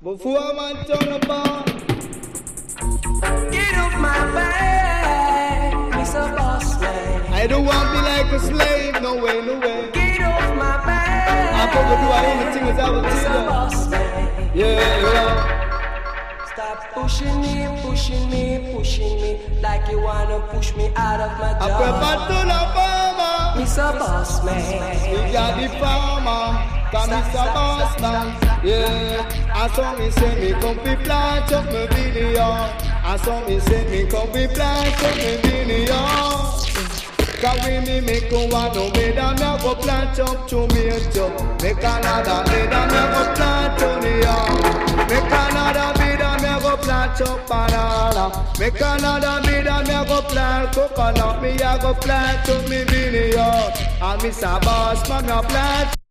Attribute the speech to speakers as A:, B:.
A: Before man turn about.
B: Get off my back, Mr. Boss Man.
A: I don't want to be like a slave, no way, no way.
B: Get off my back.
A: I'm gonna do anything as I would
B: Mr.
A: tell
B: Boss Man.
A: Yeah.
B: Stop pushing me, pushing me, pushing me, like you wanna push me out of my
A: I
B: job.
A: prefer to the farmer.
B: Mr. Boss Man.
A: We got the farmer. Come Mr. Boss Man. Yeah. I saw me say me come be plant up my video. I saw me say me come be plant up my video. Cause when me make a one, no me da me go plant up to me a job. Make another me da me go plant on the yard. Make another me da me go plant up banana. Make another me da me go plant coconut. Me a go plant up me vineyard. And Mr. Boss Man me a plant.